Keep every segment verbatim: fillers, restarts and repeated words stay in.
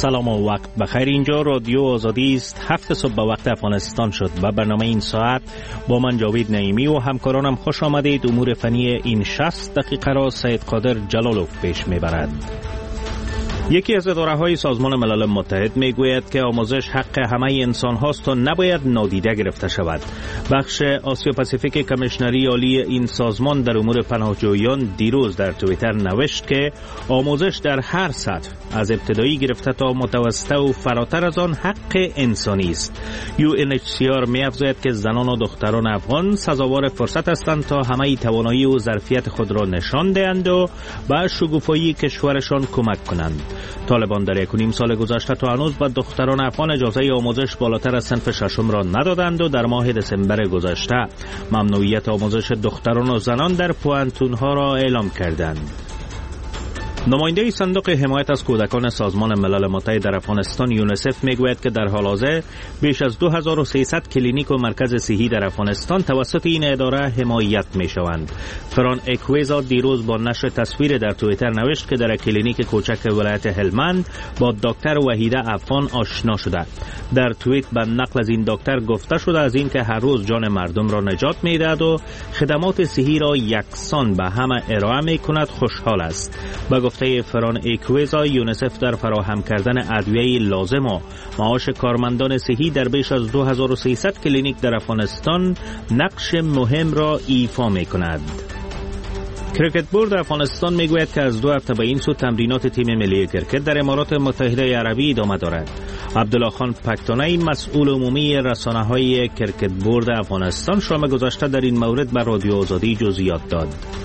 سلام و وقت بخیر. اینجا رادیو آزادی است. هفت صبح به وقت افغانستان شد و برنامه این ساعت با من جاوید نعیمی و همکارانم خوش آمدید. امور فنی این شصت دقیقه را سید قادر جلالوف پیش میبرد. یکی از اداره‌های سازمان ملل متحد میگوید که آموزش حق همه انسان هاست و نباید نادیده گرفته شود. بخش آسیا پاسیفیک کمیشنری عالی این سازمان در امور پناهجویان دیروز در توییتر نوشت که آموزش در هر سطح از ابتدایی گرفته تا متوسطه و فراتر از آن حق انسانی است. یو ان اچ سی آر می‌افزاید که زنان و دختران افغان سزاوار فرصت هستند تا همه توانایی و ظرفیت خود را نشان دهند و به شکوفایی کشورشان کمک کنند. طالبان در یک و نیم سال گذشته تا هنوز به دختران افغان اجازه آموزش بالاتر از صنف ششم را ندادند و در ماه دسامبر گذشته ممنوعیت آموزش دختران و زنان در پوهنتون‌ها را اعلام کردند. نماینده صندوق حمایت از کودکان سازمان ملل متحد در افغانستان یونیسف میگوید که در حال حاضر بیش از دو هزار و سیصد کلینیک و مرکز صحی در افغانستان توسط این اداره حمایت میشوند. فران اکویزا دیروز با نشر تصویر در توییتر نوشت که در کلینیک کوچک ولایت هلمند با دکتر وحیده عفان آشنا شده. در توییت به نقل از این دکتر گفته شده از این که هر روز جان مردم را نجات میدهد و خدمات صحی را یکسان به همه ارائه میکند خوشحال است. با گفته فران ایکویزا، یونیسف در فراهم کردن ادویه لازم و معاش کارمندان صحی در بیش از دو هزار و سیصد کلینیک در افغانستان نقش مهم را ایفا می‌کند. کرکت بورد افغانستان میگوید که از دو هفته به این سو تمرینات تیم ملی کرکت در امارات متحده عربی ادامه دارد. عبدالله خان پکتانی، مسئول عمومی رسانه‌های کرکت بورد افغانستان، شام گذشته در این مورد بر رادیو آزادی جزئیات داد.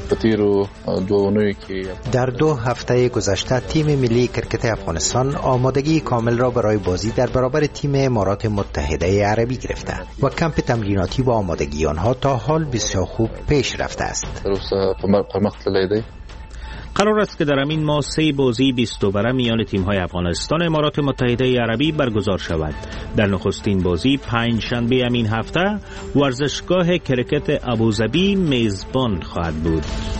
در دو هفته گذشته تیم ملی کرکت افغانستان آمادگی کامل را برای بازی در برابر تیم امارات متحده عربی گرفته و کمپ تمریناتی و آمادگی آنها تا حال بسیار خوب پیش رفته است. قرار است که در همین ماه سه بازی بیست اووره میان تیم‌های افغانستان و امارات متحده عربی برگزار شود. در نخستین بازی پنج شنبه همین هفته ورزشگاه کرکت ابوظبی میزبان خواهد بود.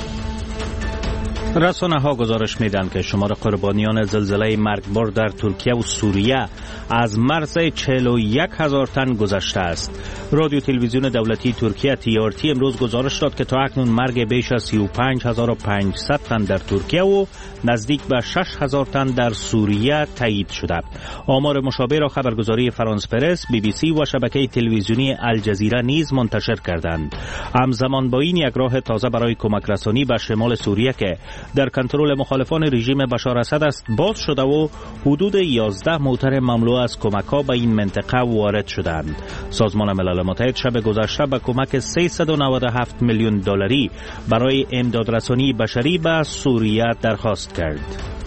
رسانه ها گزارش میدن که شمار قربانیان زلزله مرگبار در ترکیه و سوریه از مرز چهل و یک هزار تن گذشته است. رادیو تلویزیون دولتی ترکیه تی آر تی امروز گزارش داد که تا اکنون مرگ بیش از سی و پنج هزار و پانصد تن در ترکیه و نزدیک به شش هزار تن در سوریه تایید شده. آمار مشابه را خبرگزاری فرانس پرس، بی بی سی و شبکه تلویزیونی الجزیره نیز منتشر کردند. همزمان با این یک راه تازه برای کمک رسانی به شمال سوریه که در کنترل مخالفان رژیم بشار اسد است باز شده و حدود یازده موتر مملو از کمک‌ها به این منطقه وارد شدند. سازمان ملل متحد شب گذشته به کمک سیصد و نود و هفت میلیون دلاری برای امدادرسانی بشری به سوریه درخواست کرد.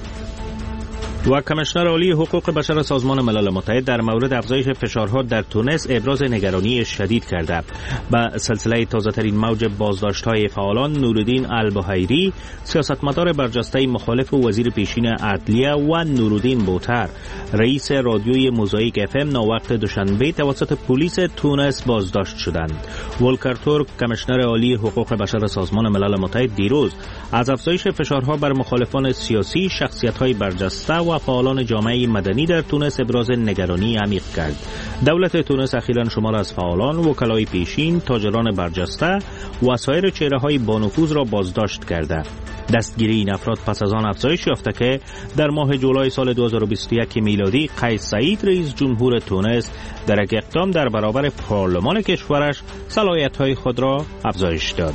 و کمیشنر عالی حقوق بشر سازمان ملل متحد در مورد افزایش فشارها در تونس ابراز نگرانی شدید کرده. به سلسله تازه‌ترین موج بازداشت‌های فعالان نورالدین البحیری، سیاستمدار برجسته مخالف و وزیر پیشین عدلیه، و نورالدین بوتر، رئیس رادیوی موزاییک اف ام، ناوقت دوشنبه توسط پلیس تونس بازداشت شدند. ولکر تورک، کمیشنر عالی حقوق بشر سازمان ملل متحد، دیروز از افزایش فشارها بر مخالفان سیاسی، شخصیت‌های برجسته و فعالان جامعه مدنی در تونس ابراز نگرانی عمیق کرد. دولت تونس اخیراً شمار از فعالان، وکلای پیشین، تاجران برجسته و سایر چهره‌های بانفوذ را بازداشت کرده. دستگیری این افراد پس از آن افزایش یافته که در ماه جولای سال دو هزار و بیست و یک میلادی قیس سعید، رئیس جمهور تونس، در یک اقدام در برابر پارلمان کشورش صلاحیت‌های خود را افزایش داد.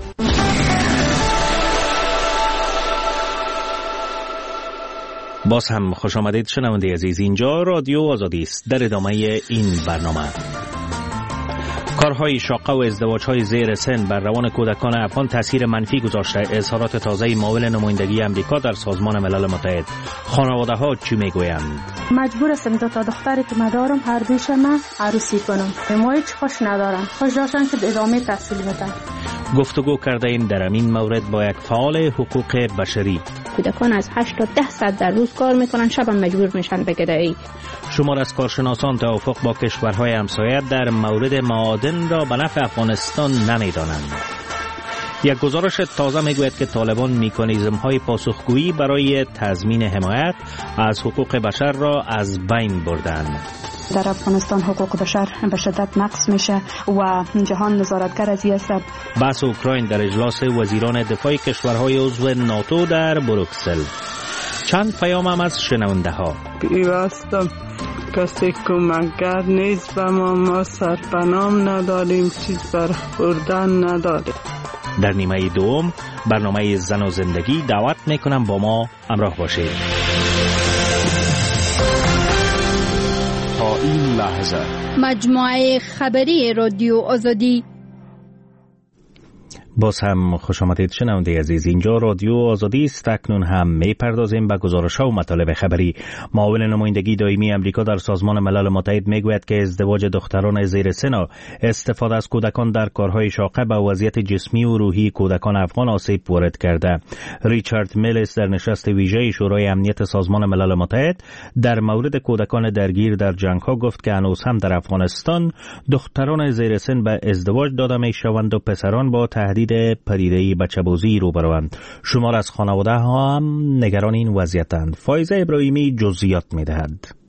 باز هم خوش آمدید شنونده عزیز. اینجا رادیو آزادی است. در ادامه این برنامه، کارهای شاقه و ازدواج‌های زیر سن بر روان کودکان افغان تاثیر منفی گذاشته. اظهارات تازه معاون نمایندگی امریکا در سازمان ملل متحد. خانواده‌ها چی میگویند؟ مجبور هستم دو تا دختری که من دارم هر دوش من عروسی کنم. ما هیچ خوش ندارم. خوش داشتن که ادامه تحصیل بدن. گفتگو کرده ایم در این مورد با یک فعال حقوق بشری. کودکان از هشت تا ده ساعت در روز کار میکنن، شب هم مجبور میشن به گدایی. شمار از کارشناسان توافق با کشورهای همسایه در مورد معادن را به نفع افغانستان نمیدانند. یک گزارش تازه میگوید که طالبان مکانیزم های پاسخگویی برای تضمین حمایت از حقوق بشر را از بین بردند. در افغانستان حقوق بشر به شدت نقض میشه و جهان نظارتگر از این است. بحث اوکراین در اجلاس وزیران دفاع کشورهای عضو ناتو در بروکسل. چند پیام هم از شنونده ها. پیوستم کسی کمکگر نیست به ما، ما سرپنام نداریم، چیز بر خوردن نداریم. در نیمه دوم برنامه زن و زندگی دعوت میکنم با ما همراه باشید. تا این لحظه مجموعه خبری رادیو آزادی. باز هم خوش آمدید شنونده عزیز، اینجا رادیو آزادی است. اکنون هم میپردازیم به گزارش‌ها و مطالب خبری. معاون نمایندگی دائمی امریکا در سازمان ملل متحد میگوید که ازدواج دختران زیر سن، استفاده از کودکان در کارهای شاقه به وضعیت جسمی و روحی کودکان افغان آسیب وارد کرده. ریچارد میلیس در نشست ویژه شورای امنیت سازمان ملل متحد در مورد کودکان درگیر در جنگ‌ها گفت که هنوز هم در افغانستان دختران زیر سن به ازدواج داده میشوند و پسران با تهدید پدیده بچه‌بازی روبروند. شمار از خانواده ها هم نگران این وضعیتند. فایزه ابراهیمی جزئیات می‌دهد.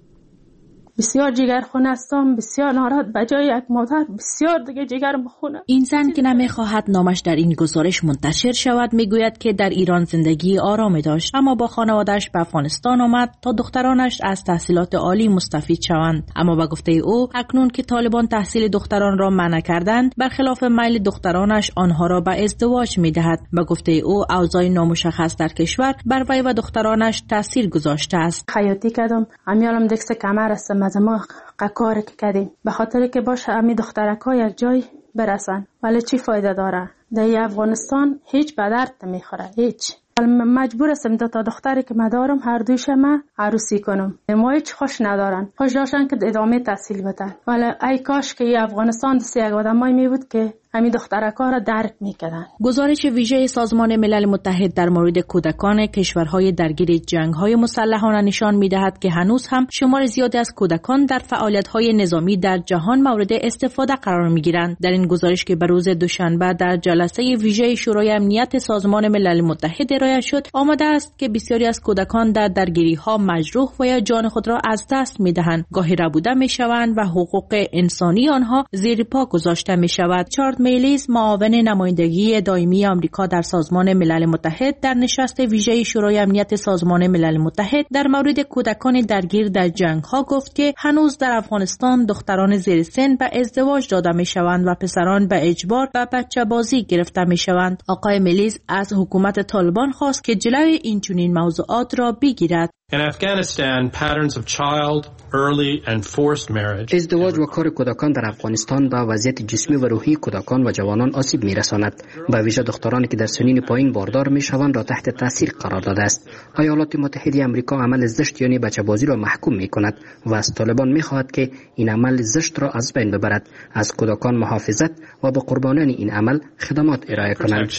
بسیار جگر خونه هستم، بسیار ناراحت، بجای یک مادر بسیار دیگه جگر بخونه. این زن که نمیخواهد نامش در این گزارش منتشر شود میگوید که در ایران زندگی آرامی داشت، اما با خانواده‌اش به افغانستان آمد تا دخترانش از تحصیلات عالی مستفید شوند. اما با گفته او اکنون که طالبان تحصیل دختران را منع کردند، برخلاف میل دخترانش آنها را به ازدواج میدهد. با گفته او اوضاع نامشخص در کشور بر وی و دخترانش تاثیر گذاشته است. خیاطی کردم، امیالم دکس کمر است، از ما کاری که کردیم به خاطر که باشه امی دخترکا یک جای برسن، ولی چی فایده داره؟ در افغانستان هیچ به درد نمیخوره، هیچ. مجبور هستم دو تا دختری که مدارم هر دویش ما عروسی کنم. ما هیچ خوش ندارن، خوش داشتن که ادامه تحصیل بدن، ولی ای کاش که افغانستان دست یک آدمایی می بود که همین دخترکا را درک میکردن. گزارش ویژه سازمان ملل متحد در مورد کودکان کشورهای درگیر جنگ‌های مسلحانه نشان می‌دهد که هنوز هم شمار زیادی از کودکان در فعالیت‌های نظامی در جهان مورد استفاده قرار می‌گیرند. در این گزارش که به روز دوشنبه در جلسه ویژه شورای امنیت سازمان ملل متحد ارائه شد، آمده است که بسیاری از کودکان در درگیری‌ها مجروح و یا جان خود را از دست می‌دهند، گاهی ربوده می‌شوند و حقوق انسانی آنها زیر پا گذاشته می‌شود. میلیز معاون نمایندگی دائمی آمریکا در سازمان ملل متحد در نشست ویژه شورای امنیت سازمان ملل متحد در مورد کودکان درگیر در جنگ‌ها گفت که هنوز در افغانستان دختران زیر سن به ازدواج داده می‌شوند و پسران به اجبار به بچه‌بازی گرفته می‌شوند. آقای میلیز از حکومت طالبان خواست که جلوی این چنین موضوعات را بگیرد. In Afghanistan, patterns of child, early and forced marriage. ازدواج و کار کودکان در افغانستان به وضعیت جسمی و روحی کودکان و جوانان آسیب می‌رساند. به ویژه دخترانی که در سنین پایین باردار می‌شوند را تحت تاثیر قرار داده است. ایالات متحده آمریکا عمل زشت یعنی بچه‌بازی را محکوم می‌کند و از طالبان می‌خواهد که این عمل زشت را از بین ببرد، از کودکان محافظت و به قربانان این عمل خدمات ارائه کنند.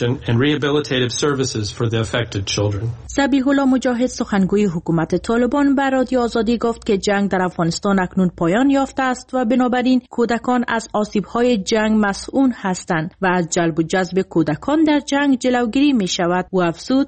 ذبیح الله مجاهد سخنگوی حکومت طالبان به رادیو آزادی گفت که جنگ در افغانستان اکنون پایان یافته است و بنابراین کودکان از آسیب‌های جنگ مسئول هستند و از جلب و جذب کودکان در جنگ جلوگیری می شود. و افزود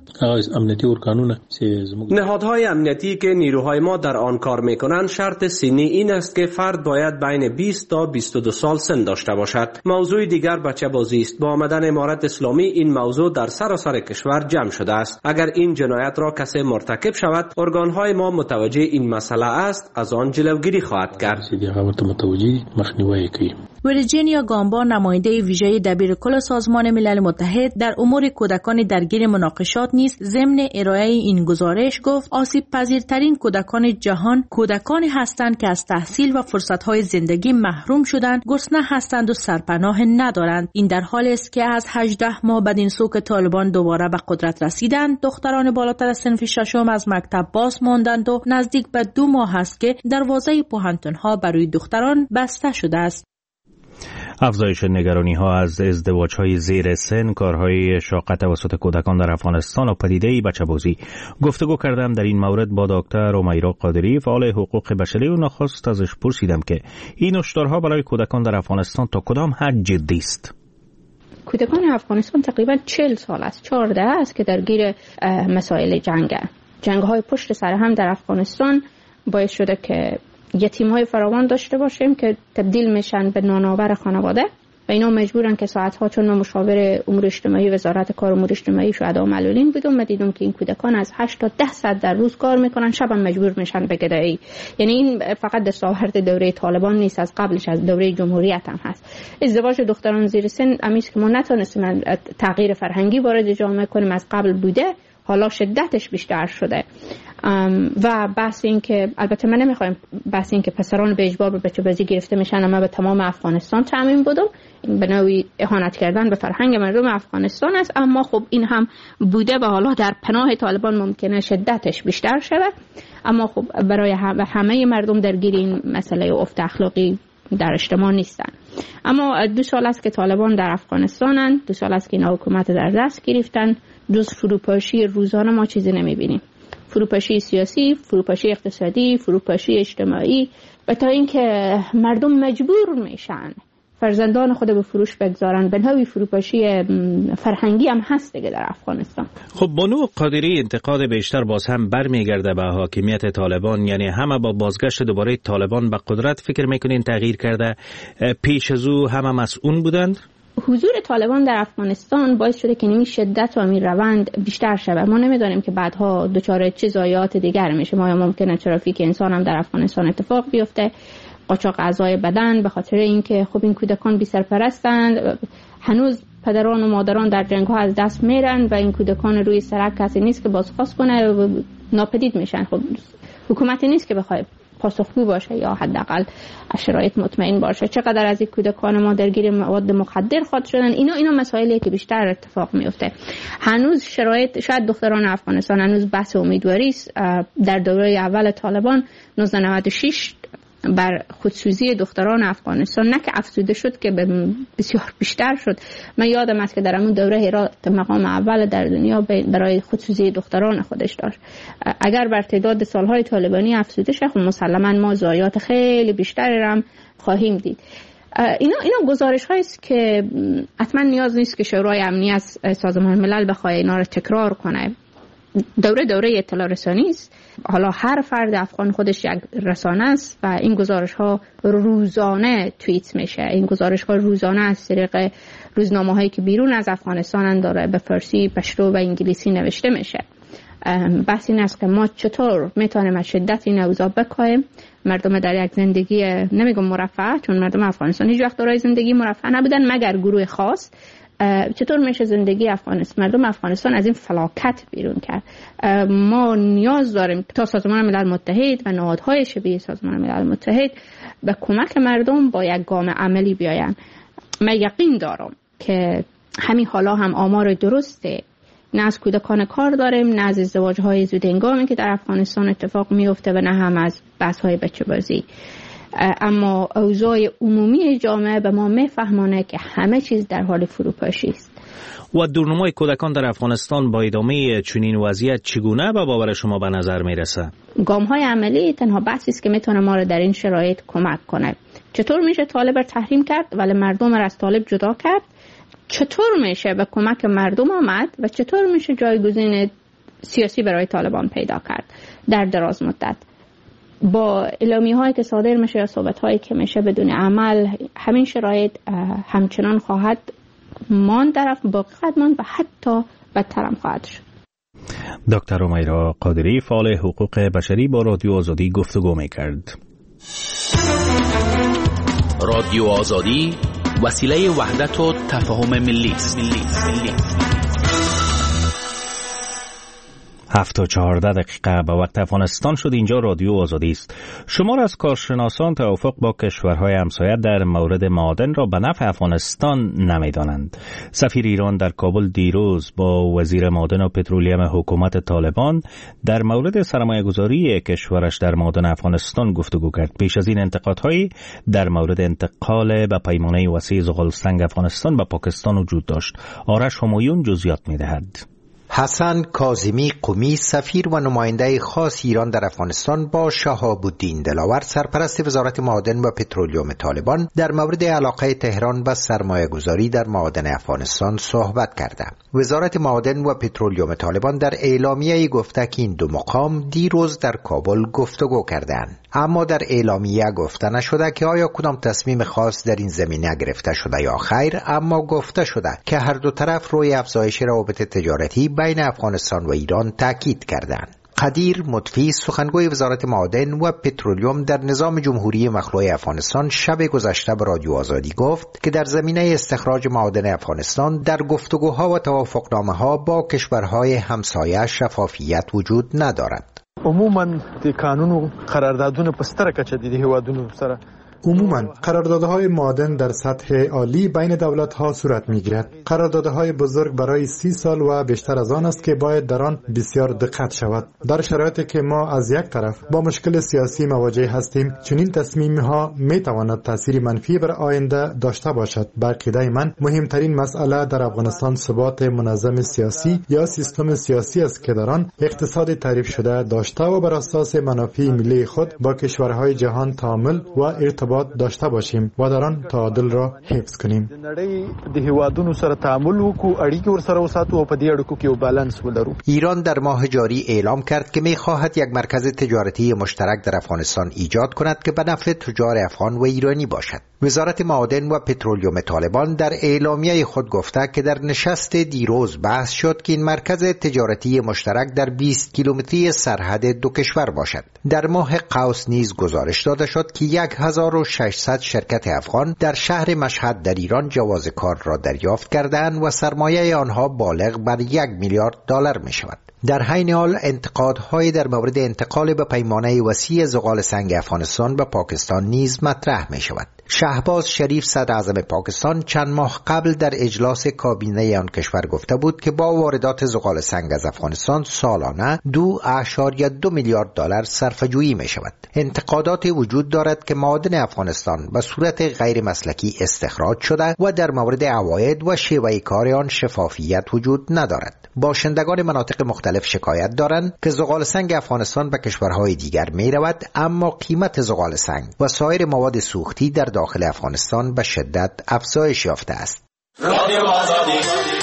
نهادهای امنیتی که نیروهای ما در آن کار می کنند شرط سنی این است که فرد باید بین بیست تا بیست و دو سال سن داشته باشد. موضوع دیگر بچه بازی است. با آمدن امارت اسلامی این موضوع در سراسر کشور جمع شده است. اگر این جنایت را کسی مرتکب شود، ارگانهای ما متوجه این مسئله است، از آن جلوگیری خواهد کرد. ویرجینیا گامبا نماینده ویژه دبیرکل سازمان ملل متحد در امور کودکان درگیر مناقشات نیز ضمن ارائه این گزارش گفت آسیب پذیرترین کودکان جهان کودکانی هستند که از تحصیل و فرصت‌های زندگی محروم شدند، گرسنه هستند و سرپناه ندارند. این در حالی است که از هجده ماه بعد این سو که طالبان دوباره به قدرت رسیدند، دختران بالاتر از صنف ششم از مکتب باز ماندند و نزدیک به دو ماه است که دروازه پوهنتون‌ها برای دختران بسته شده است. افزایش نگرانی ها از ازدواج های زیر سن، کارهای شاقه توسط کودکان در افغانستان و پدیده بچه‌بازی. گفتگو کردم در این مورد با دکتر امیرا قادری، فعال حقوق بشری، و نخست ازش پرسیدم که این هشدارها برای کودکان در افغانستان تا کدام حد جدی است. کودکان افغانستان تقریبا چهل سال است، چهارده است که درگیر مسائل جنگ جنگ های پشت سر هم در افغانستان باعث شده که یتیم های فراوان داشته باشیم که تبدیل میشن به نانآور خانواده و اینا مجبورن که ساعتها، چون من مشاور امور اجتماعی وزارت کار امور اجتماعی شهدا و معلولین بودم، من دیدم که این کودکان از هشت تا ده ساعت در روز کار میکنن، شب هم مجبور میشن به گدایی. یعنی این فقط دستاورد دوره طالبان نیست، از قبلش از دوره جمهوریت هم هست. ازدواج دختران زیر سن امیز که ما نتونستیم تغییر فرهنگی وارد جامعه کنیم، از قبل بوده، حالا شدتش بیشتر شده. و بحث این که البته من نمیخوایم بحث این که پسران به اجبار به بچه بازی گرفته میشن اما به تمام افغانستان تعمیم بدم، به نوعی اهانت کردن به فرهنگ مردم افغانستان است. اما خب این هم بوده و حالا در پناه طالبان ممکنه شدتش بیشتر شود. اما خب برای همه مردم درگیر این مسئله افت اخلاقی در اجتماع نیستن. اما دو سال است که طالبان در افغانستانن، دو سال است که این حکومت در دست گرفتن. جز فروپاشی روزانه ما چیزی نمیبینیم. فروپاشی سیاسی، فروپاشی اقتصادی، فروپاشی اجتماعی، و تا اینکه مردم مجبور میشن فرزندان خود به فروش بگذارن. به نوعی فروپاشی فرهنگی هم هست دیگه در افغانستان. خب بانو قادری، انتقاد بیشتر باز هم برمیگرده به حاکمیت طالبان، یعنی همه با بازگشت دوباره طالبان به قدرت فکر میکنین تغییر کرده، پیش از او همه مسئول بودند؟ حضور طالبان در افغانستان باعث شده که این شدت و این روند بیشتر شود. ما نمیدانیم که بعدها دچار چه ضایعات دیگر میشه. ما یا ممکنه ترافیک انسان هم در افغانستان اتفاق بیفته، قاچاق اعضای بدن، به خاطر اینکه خب این کودکان بی سرپرستند، هنوز پدران و مادران در جنگ ها از دست میرن و این کودکان روی سرک کسی نیست که بازخواست کنه و ناپدید میشن. خب حکومتی نیست که بخواد پاسخگو باشه یا حداقل شرایط مطمئن باشه. چقدر از این کودکان ما درگیر مواد مخدر خواهد شدن، اینا اینا مسائلی که بیشتر اتفاق میفته. هنوز شرایط، شاید دختران افغانستان هنوز بحث امیدواری است. در دوره اول طالبان نوزده نود و شش بر خودسوزی دختران افغانستان نه که افزوده شد که بسیار بیشتر شد. من یادم است که در همون دوره هرات مقام اول در دنیا برای خودسوزی دختران خودش داشت. اگر بر تعداد سالهای طالبانی افزوده شه، مسلما ما ضایعات خیلی بیشتری هم خواهیم دید. اینا اینا گزارش هایی است که حتما نیاز نیست که شورای امنیت سازمان ملل بخواد اینا رو تکرار کنه. دوره دوره اطلاع رسانی است. حالا هر فرد افغان خودش یک رسانه است و این گزارش ها روزانه توییت میشه. این گزارش ها روزانه از طریق روزنامه هایی که بیرون از افغانستان داره به فارسی، پشتو و انگلیسی نوشته میشه. بحث این است که ما چطور میتونیم از شدت این اوضاع بکاهیم، مردم در یک زندگی نمیگم مرفه، چون مردم افغانستان هیچ وقت دارای زندگی مرفه نبودن مگر گروه خاص، چطور میشه زندگی افغانستان، مردم افغانستان از این فلاکت بیرون کرد. ما نیاز داریم تا سازمان ملل متحد و نهادهای شبیه سازمان ملل متحد به کمک مردم با یک گام عملی بیاین. من یقین دارم که همین حالا هم آمار درسته، نه از کودکان کار داریم، نه از ازدواج‌های زودهنگامی که در افغانستان اتفاق میفته و نه هم از بحث‌های بچه بازی. اما اوضاع عمومی جامعه به ما میفهمانه که همه چیز در حال فروپاشی است. و دورنمای کودکان در افغانستان با ادامه چنین وضعیت چگونه به باور شما به نظر میرسه؟ گام‌های عملی تنها بحثی است که میتونه ما رو در این شرایط کمک کنه. چطور میشه طالب را تحریم کرد ولی مردم را از طالب جدا کرد؟ چطور میشه به کمک مردم آمد و چطور میشه جایگزین سیاسی برای طالبان پیدا کرد در دراز مدت؟ با اعلامیه هایی که صادر میشه یا صحبت هایی که میشه بدون عمل، همین شرایط همچنان خواهد ماند، در باقی خواهد ماند و حتی بدتر هم خواهد شد. دکتر امیرا قادری، فعال حقوق بشری، با رادیو آزادی گفتگو میکرد. رادیو آزادی وسیله وحدت و تفاهم ملی است. هفت و چهارده دقیقه به وقت افغانستان شد. اینجا رادیو آزادی است. شمار از کارشناسان توافق با کشورهای همسایه در مورد معادن را به نفع افغانستان نمیدانند. سفیر ایران در کابل دیروز با وزیر معادن و پترولیم حکومت طالبان در مورد سرمایه‌گذاری کشورش در معادن افغانستان گفتگو کرد. پیش از این انتقادهایی در مورد انتقال به پیمانه وسیع زغال سنگ افغانستان به پاکستان وجود داشت. آرش همایون جزئیات می‌دهد. حسن کاظمی قمی، سفیر و نماینده خاص ایران در افغانستان، با شهاب الدین دلاور، سرپرست وزارت معادن و پترولیوم طالبان، در مورد علاقه تهران به سرمایه گذاری در معادن افغانستان صحبت کرده. وزارت معادن و پترولیوم طالبان در اعلامیه گفته که این دو مقام دیروز در کابل گفتگو کردند، اما در اعلامیه گفته نشده که آیا کدام تصمیم خاص در این زمینه گرفته شده یا خیر، اما گفته شده که هر دو طرف روی افزایش روابط تجارتی بین افغانستان و ایران تاکید کردند. قدیر مطفی، سخنگوی وزارت معادن و پترولیوم در نظام جمهوری مخلوع افغانستان، شب گذشته به رادیو آزادی گفت که در زمینه استخراج معادن افغانستان در گفتگوها و توافقنامه‌ها با کشورهای همسایه شفافیت وجود ندارد. عموما د قانون او قراردادونه په ستره کچه د هیوادونو سره عموما قراردادهای معادن در سطح عالی بین دولت‌ها صورت می‌گیرد. قراردادهای بزرگ برای سی سال و بیشتر از آن است که باید در آن بسیار دقت شود. در شرایطی که ما از یک طرف با مشکل سیاسی مواجه هستیم، چنین تصمیم‌ها می‌تواند تأثیر منفی بر آینده داشته باشد. به عقیده من مهمترین مسئله در افغانستان ثبات منظم سیاسی یا سیستم سیاسی است که در آن اقتصاد تعریف شده داشته و بر اساس منافع ملی خود با کشورهای جهان تعامل و ارتباط داشته باشیم و در آن تعادل را حفظ کنیم. ایران در ماه جاری اعلام کرد که می‌خواهد یک مرکز تجارتی مشترک در افغانستان ایجاد کند که به نفع تجار افغان و ایرانی باشد. وزارت معادن و پترولیوم طالبان در اعلامیه خود گفته که در نشست دیروز بحث شد که این مرکز تجارتی مشترک در بیست کیلومتری سرحد دو کشور باشد. در ماه قوس نیز گزارش داده شد که هزار و ششصد شرکت افغان در شهر مشهد در ایران جواز کار را دریافت کردند و سرمایه آنها بالغ بر یک میلیارد دلار می شود. در حین حال انتقادهای در مورد انتقال به پیمانه وسیع زغال سنگ افغانستان به پاکستان نیز مطرح می شود. شهباز شریف صدر اعظم پاکستان چند ماه قبل در اجلاس کابینه آن کشور گفته بود که با واردات زغال سنگ از افغانستان سالانه دو اعشاریه دو میلیارد دلار صرفه‌جویی می شود. انتقادات وجود دارد که معادن افغانستان به صورت غیر مسلکی استخراج شده و در مورد عواید و شیوه کار آن شفافیت وجود ندارد. باشندگان مناطق مختلف شکایت دارند که زغال سنگ افغانستان به کشورهای دیگر می رود، اما قیمت زغال سنگ و سایر مواد سوختی در داخل افغانستان به شدت افزایش یافته است. رادیو آزادی.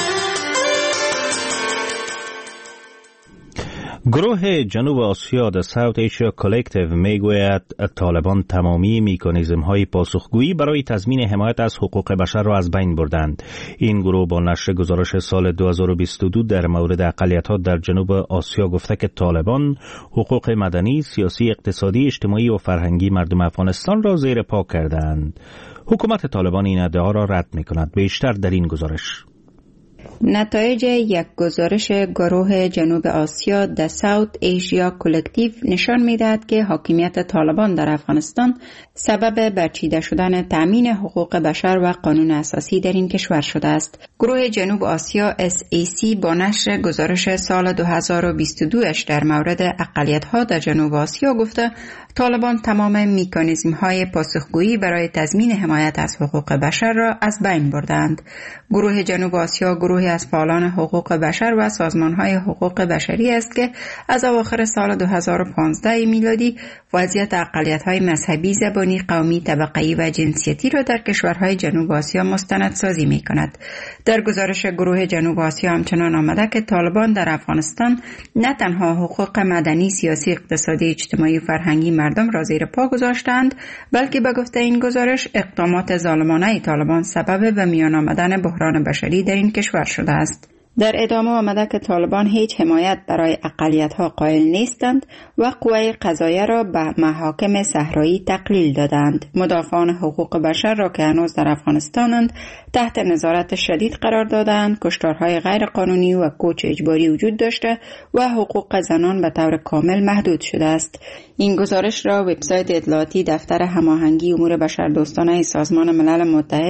گروه جنوب آسیا در ساوت ایشیا کلکتیو میگوید طالبان تمامی میکانیزم های پاسخگویی برای تضمین حمایت از حقوق بشر را از بین بردند. این گروه با نشر گزارش سال دو هزار و بیست و دو در مورد اقلیت‌ها در جنوب آسیا گفته که طالبان حقوق مدنی، سیاسی، اقتصادی، اجتماعی و فرهنگی مردم افغانستان را زیر پا کردند. حکومت طالبان این ادعا را رد می‌کند. بیشتر در این گزارش. نتایج یک گزارش گروه جنوب آسیا در ساوت ایشیا کلکتیو نشان می‌دهد که حاکمیت طالبان در افغانستان سبب برچیده شدن تأمین حقوق بشر و قانون اساسی در این کشور شده است. گروه جنوب آسیا اس ای سی با نشر گزارش سال دو هزار و بیست و دو اش در مورد اقلیت‌ها در جنوب آسیا گفته طالبان تمام مکانیزم‌های پاسخگویی برای تضمین حمایت از حقوق بشر را از بین بردند. گروه جنوب آسیا گروهی از فعالان حقوق بشر و سازمان‌های حقوق بشری است که از اواخر سال دو هزار و پانزده میلادی وضعیت اقلیت‌های مذهبی، زبانی، قومی، طبقه‌ای و جنسیتی را در کشورهای جنوب آسیا مستندسازی می‌کند. در گزارش گروه جنوب آسیا همچنان آمده که طالبان در افغانستان نه تنها حقوق مدنی، سیاسی، اقتصادی، اجتماعی و فرهنگی مردم را زیر پا گذاشتند، بلکه به گفته این گزارش اقدامات ظالمانه طالبان سبب به میان آمدن بحران بشری در این کشور شده است. در ادامه آمده که طالبان هیچ حمایت برای اقلیت‌ها قائل نیستند و قوه قضاییه را به محاکم صحرایی تقلیل دادند. مدافعان حقوق بشر را که هنوز در افغانستانند تحت نظارت شدید قرار دادند، کشتارهای غیر قانونی و کوچ اجباری وجود داشته و حقوق زنان به طور کامل محدود شده است. این گزارش را وبسایت اطلاعاتی دفتر هماهنگی امور بشردوستانه سازمان ملل متحد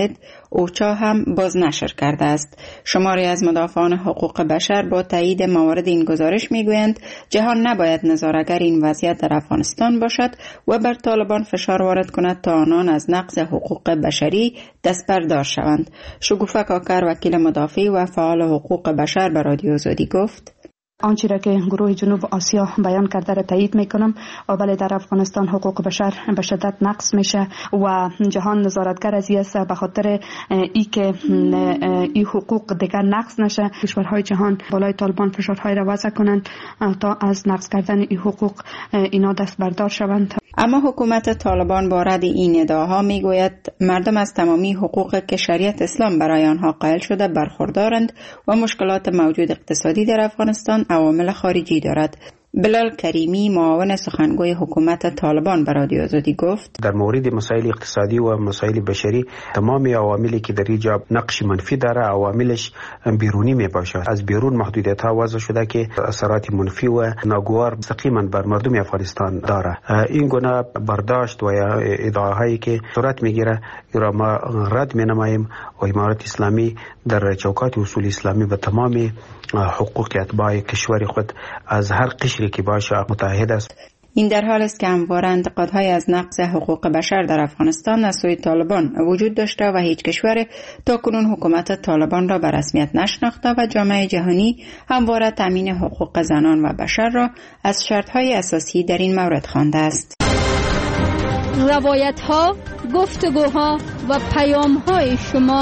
اوچا هم بازنشر کرده است. شماری از مدافعان حقوق بشر با تایید موارد این گزارش میگویند جهان نباید نظاره‌گر این وضعیت در افغانستان باشد و بر طالبان فشار وارد کند تا آنان از نقض حقوق بشری دست بردار شوند. شگوفه کاکر وکیل مدافع و فعال حقوق بشر به رادیو آزادی گفت: آنچه را که گروه جنوب آسیا بیان کرده را تایید میکنم. ولی در افغانستان حقوق بشر به شدت نقض میشه و جهان نظارتگر از است به خاطر ای که این حقوق دیگر نقض نشه. کشورهای جهان بالای طالبان فشارهای را وضع کنند تا از نقض کردن این حقوق اینا دست بردار شوند. اما حکومت طالبان با رد این ادعاها میگوید مردم از تمامی حقوق که شریعت اسلام برای آنها قائل شده برخوردارند و مشکلات موجود اقتصادی در افغانستان عوامل خارجی دارد. بلال کریمی معاون سخنگوی حکومت طالبان به رادیو آزادی گفت: در مورد مسائل اقتصادی و مسائل بشری تمام عواملی که در اینجا نقش منفی داره عواملش بیرونی می باشد. از بیرون محدودیت ها وضع شده که اثرات منفی و ناگوار مستقیما بر مردم افغانستان داره. این گونه برداشت و ادعاهایی که صورت میگیره را ما رد می نماییم و امارت اسلامی در چوکات اصول اسلامی به تمام حقوق اتباع کشور خود از هر قشری که باشه متحد است. این در حال است که همواره انتقادهای از نقض حقوق بشر در افغانستان از سوی طالبان وجود داشته و هیچ کشور تاکنون حکومت طالبان را به رسمیت نشناخته و جامعه جهانی همواره تامین حقوق زنان و بشر را از شرطهای اساسی در این مورد خوانده است. روایت‌ها، گفتگوها و پیام‌های شما.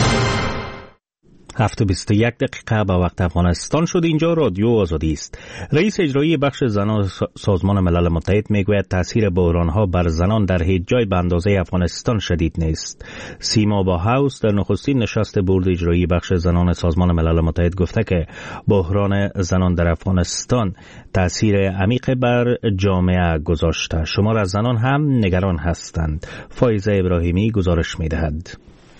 هفت و بیست و یک دقیقه به وقت افغانستان شد. اینجا رادیو آزادی است. رئیس اجرایی بخش زنان سازمان ملل متحد میگوید تاثیر بحران‌ها بر زنان در هیچ جای به اندازه افغانستان شدید نیست. سیما باهاوس در نخستین نشست بورد اجرایی بخش زنان سازمان ملل متحد گفته که بحران زنان در افغانستان تاثیر عمیق بر جامعه گذاشته. شمار از زنان هم نگران هستند. فایزه ابراهیمی گزارش می‌دهد.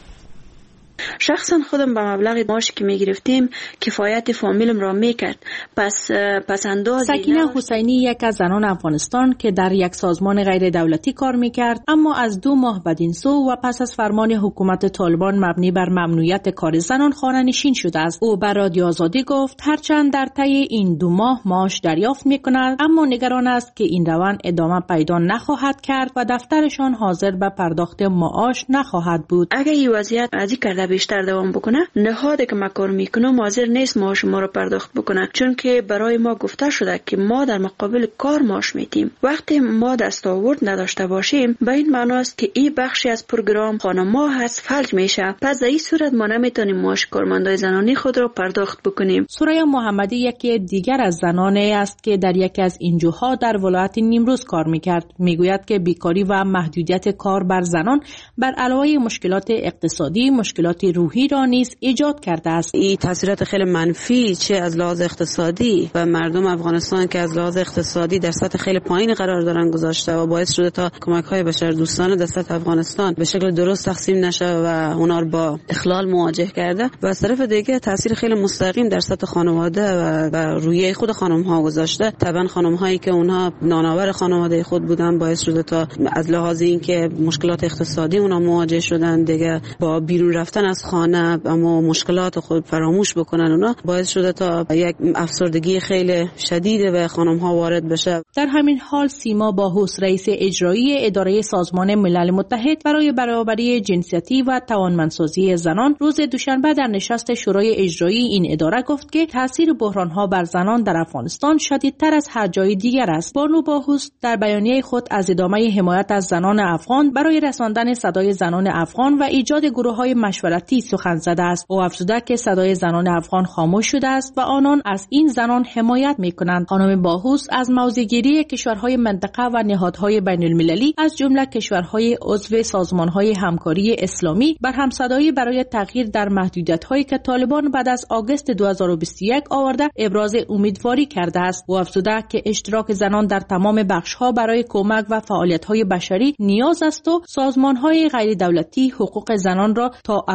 شخصا خودم به مبلغ معاشی که میگرفتیم کفایت فامیلم را میکرد. پس پس انداز سکینه حسینی یک از زنان افغانستان که در یک سازمان غیر دولتی کار میکرد اما از دو ماه بدین سو و پس از فرمان حکومت طالبان مبنی بر ممنوعیت کار زنان خانه نشین شده است. او بر رادیو آزادی گفت هرچند در طی این دو ماه معاش دریافت میکند اما نگران است که این روند ادامه پیدا نخواهد کرد و دفترشان حاضر به پرداخت معاش نخواهد بود. اگر این وضعیت ازی کرده بیشتر دوام بکنه نهادی که ما کار میکنم حاضر نیست معاش ما رو پرداخت بکنه، چون که برای ما گفته شده که ما در مقابل کار معاش میدیم. وقتی ما دستاورد نداشته باشیم به این معنی است که این بخشی از پروگرام خانم‌ها هست فلج میشه. پس در این صورت ما نمیتونیم معاش کارمندای زنانی خود را پرداخت بکنیم. سوریا محمدی یکی دیگر از زنانی است که در یکی از اینجوها در ولایت نیمروز کار میکرد. میگوید که بیکاری و محدودیت کار بر زنان بر علاوه مشکلات اقتصادی مشکلات روحی را نیز ایجاد کرده است. این تاثیرات خیلی منفی چه از لحاظ اقتصادی و مردم افغانستان که از لحاظ اقتصادی در سطح خیلی پایین قرار دارن گذاشته و باعث شده تا کمک‌های بشردوستانه در سطح افغانستان به شکل درست تقسیم نشه و اونا رو با اخلال مواجه کرده و از طرف دیگه تاثیر خیلی مستقیم در سطح خانواده و, و رویه خود خانم‌ها گذاشته. طبعا خانم‌هایی که اونها نانآور خانواده خود بودن باعث شده تا از لحاظ اینکه مشکلات اقتصادی اونا مواجه شدن دیگه با بیرون رفتن از خانه اما مشکلات خود فراموش بکنن اونا باعث شده تا یک افسردگی خیلی شدید به خانم ها وارد بشه. در همین حال سیما باهوس رئیس اجرایی اداره سازمان ملل متحد برای برابری جنسیتی و توانمندسازی زنان روز دوشنبه در نشست شورای اجرایی این اداره گفت که تاثیر بحران ها بر زنان در افغانستان شدیدتر از هر جای دیگر است. بانو باهوس در بیانیه خود از ادامه حمایت از زنان افغان برای رساندن صدای زنان افغان و ایجاد گروه‌های مشورتی سخن زده است. او افزوده که صدای زنان افغان خاموش شده است و آنان از این زنان حمایت می‌کنند. خانم باهوس از موضع‌گیری کشورهای منطقه و نهادهای بین‌المللی از جمله کشورهای عضو سازمان‌های همکاری اسلامی بر همصدایی برای تغییر در محدودیت‌هایی که طالبان بعد از آگوست دو هزار و بیست و یک آورده ابراز امیدواری کرده است. او افزوده که اشتراک زنان در تمام بخش‌ها برای کمک و فعالیت‌های بشری نیاز است و سازمان‌های غیر دولتی حقوق زنان را تا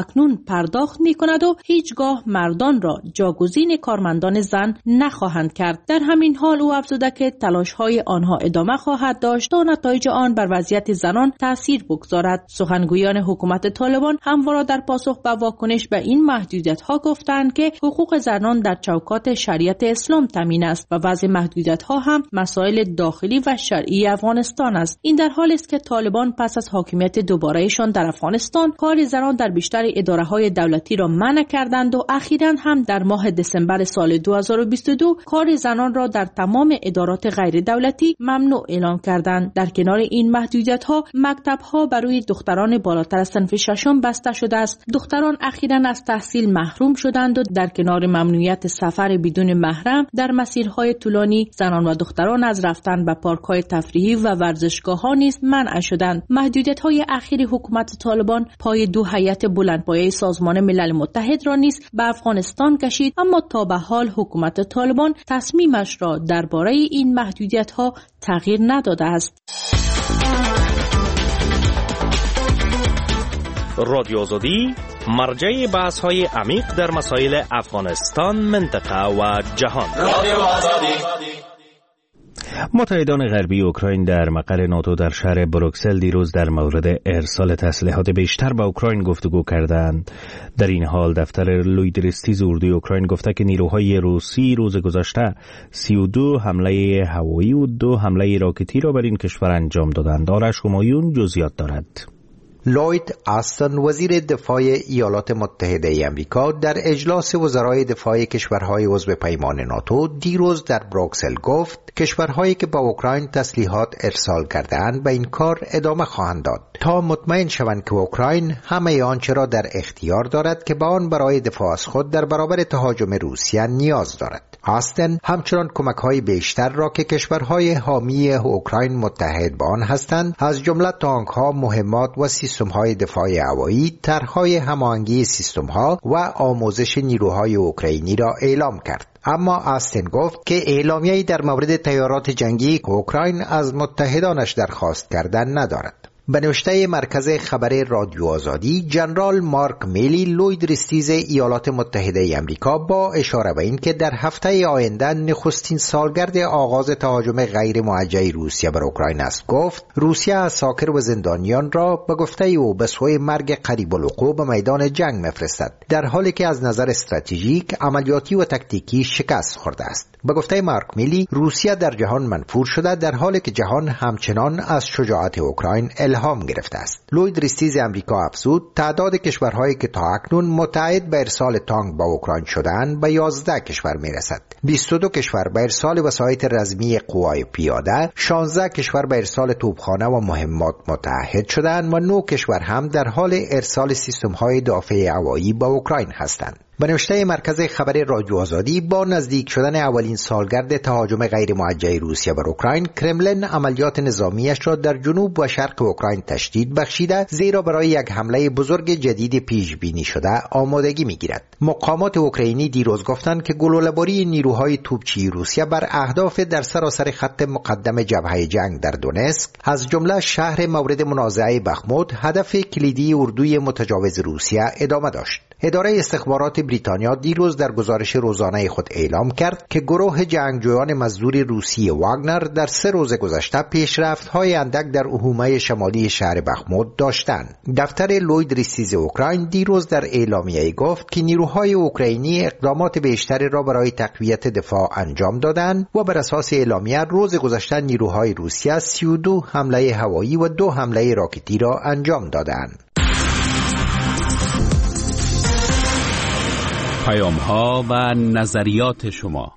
اکنون پرداخت می کند و هیچگاه مردان را جاگزین کارمندان زن نخواهند کرد. در همین حال او افزوده که تلاش‌های آنها ادامه خواهد داشت تا نتایج آن بر وضعیت زنان تأثیر بگذارد. سخنگویان حکومت طالبان همواره در پاسخ به واکنش به این محدودیت‌ها گفتند که حقوق زنان در چوکات شریعت اسلام تامین است و وضع محدودیت‌ها هم مسائل داخلی و شرعی افغانستان است. این در حالی است که طالبان پس از حاکمیت دوباره‌شان در افغانستان کار زنان در بیشتر اداره‌های دولتی را منع کردند و اخیراً هم در ماه دسامبر سال دو هزار و بیست و دو کار زنان را در تمام ادارات غیر دولتی ممنوع اعلام کردند. در کنار این محدودیت‌ها مکتب‌ها برای دختران بالاتر از صنف ششم بسته شده است. دختران اخیراً از تحصیل محروم شدند و در کنار ممنوعیت سفر بدون محرم در مسیرهای طولانی زنان و دختران از رفتن به پارک‌های تفریحی و ورزشگاه‌ها نیز منع شدند. محدودیت‌های اخیر حکومت طالبان پای دو هیئت بلندپایه سازمان ملل متحد را نیز به افغانستان کشید، اما تا به حال حکومت طالبان تصمیمش را درباره این محدودیت‌ها تغییر نداده است. رادیو آزادی مرجع بحث‌های عمیق در مسائل افغانستان، منطقه و جهان. رادیو آزادی. متحدان غربی اوکراین در مقر ناتو در شهر بروکسل دیروز در مورد ارسال تسلیحات بیشتر به اوکراین گفتگو کردند. در این حال دفتر لویدرستیز اردوی اوکراین گفته که نیروهای روسی روز گذشته سی و دو حمله هوایی و دو حمله راکتی را بر این کشور انجام دادند. آرش همایون جزئیات دارد. لوید آستن وزیر دفاع ایالات متحده ای آمریکا در اجلاس وزرای دفاع کشورهای عضو پیمان ناتو دیروز در بروکسل گفت کشورهایی که به اوکراین تسلیحات ارسال کرده‌اند به این کار ادامه خواهند داد تا مطمئن شوند که اوکراین همه آنچه را در اختیار دارد که به آن برای دفاع از خود در برابر تهاجم روسیه نیاز دارد. آستن همچنان کمک‌های بیشتر را که کشورهای حامی اوکراین متحد به آن هستند از جمله تانک‌ها، مهمات و سیستم‌های دفاع هوایی، طرح‌های هماهنگی سیستم‌ها و آموزش نیروهای اوکراینی را اعلام کرد. اما آستن گفت که اعلامیه‌ای در مورد تیارات جنگی اوکراین از متحدانش درخواست کردن ندارد. به نوشته مرکز خبر رادیو آزادی، جنرال مارک میلی لویدرستیز ایالات متحده ای آمریکا با اشاره به این که در هفته آینده نخستین سالگرد آغاز تهاجم غیر موجه روسیه بر اوکراین است گفت روسیه اساکر و زندانیان را به گفته او به سوی مرگ قریب الوقوع به میدان جنگ میفرستد، در حالی که از نظر استراتژیک، عملیاتی و تکتیکی شکست خورده است. به گفته مارک میلی روسیه در جهان منفور شده در حالی که جهان همچنان از شجاعت اوکراین الهام گرفته است. لویدرستیز آمریکا افزود تعداد کشورهایی که تا اکنون متعهد به ارسال تانک به اوکراین شدند به یازده کشور میرسد. بیست و دو کشور به ارسال وسایط رزمی قوای پیاده، شانزده کشور به ارسال توپخانه و مهمات متعهد شدند و نه کشور هم در حال ارسال سیستم‌های دافع هوایی به اوکراین هستند. به نوشته مرکز خبر رادیو آزادی، با نزدیک شدن اولین سالگرد تهاجم غیر موجه روسیه بر اوکراین، کرملین عملیات نظامیش را در جنوب و شرق اوکراین تشدید بخشیده، زیرا برای یک حمله بزرگ جدید پیش بینی شده آمادگی میگیرد. مقامات اوکراینی دیروز گفتند که گلوله‌باری نیروهای توپچی روسیه بر اهداف در سراسر خط مقدم جبهه جنگ در دونسک، از جمله شهر مورد منازعه بخمود، هدف کلیدی اردوی متجاوز روسیه ادامه داشت. اداره استخبارات بریتانیا دیروز در گزارش روزانه خود اعلام کرد که گروه جنگجویان مزدور روسی واگنر در سه روز گذشته پیشرفت‌های اندک در اهومه شمالی شهر بخمود داشتند. دفتر لویدرستیز اوکراین دیروز در اعلامیه گفت که نیروهای اوکراینی اقدامات بیشتری را برای تقویت دفاع انجام دادند و بر اساس اعلامیه روز گذشته نیروهای روسیه سی و دو حمله هوایی و دو حمله راکتی را انجام دادند. پیام ها و نظریات شما.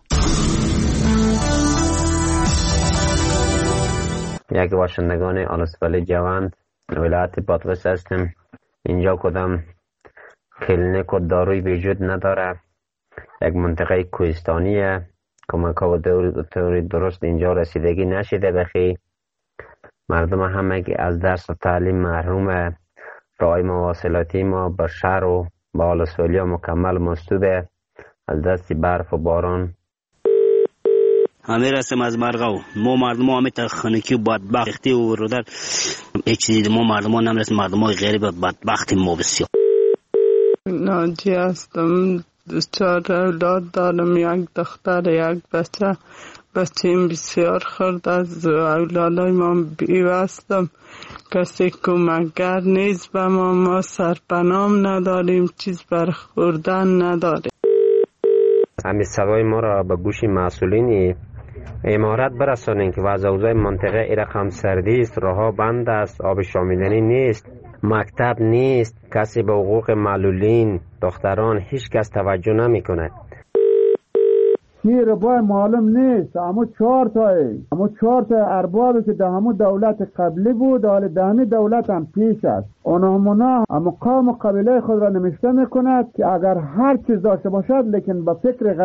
یک باشندگان آلسپل جوان ولایت بادغیس هستم. اینجا کدام کلینیک و داروی وجود نداره. یک منطقه کوهستانیه. کمک ها و دوری درست اینجا رسیدگی نشده. بخی مردم همه از درس و تعلیم محرومه. راه مواصلاتی ما به شهر و با آلسولیا مکمل مسدوده از دست برف و باران. همه رسم از مرغاو ما مردم همه تخنیکی و بدبختی و رو در هیچ چیزی ما مردم ها نمیرسیم. مردم های غریب بدبختی ما بسیار. ناجی هستم. چهار اولاد دارم، یک دختر یک بچه. بچه‌ام بسیار خرد از اولادای ما بیوستم. کسی کمکگر نیست به ما. ما سرپنام نداریم، چیز برخوردن نداریم. همین صدای ما را به گوش مسئولین امارت برسانیم که وضع اوضاع منطقه این رقم سردی است، راه‌ها بند است، آب شامیدنی نیست، مکتب نیست، کسی به حقوق معلولین دختران هیچ کس توجه نمی کند. شیر بای معلوم نیست، اما چهار تایی اما چهار تا اربابی که در همون دولت قبلی بود، حال در همین دولت هم پیش است. اونها اما قوم و قبیله خود را نمیشته میکند که اگر هر چیز داشته باشد لیکن با فکر